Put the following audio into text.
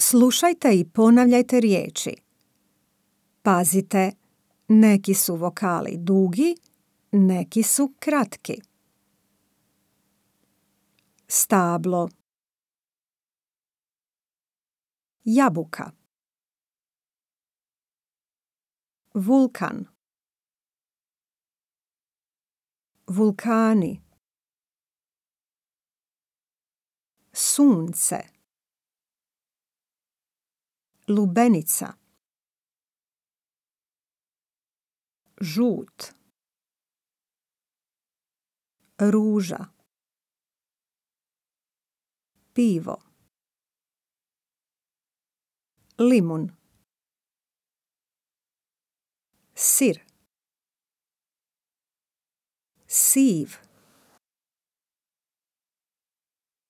Slušajte i ponavljajte riječi. Pazite, neki su vokali dugi, neki su kratki. Stablo, jabuka, vulkan, vulkani, sunce, lubenica, žut, ruža, pivo, limun, sir, siv,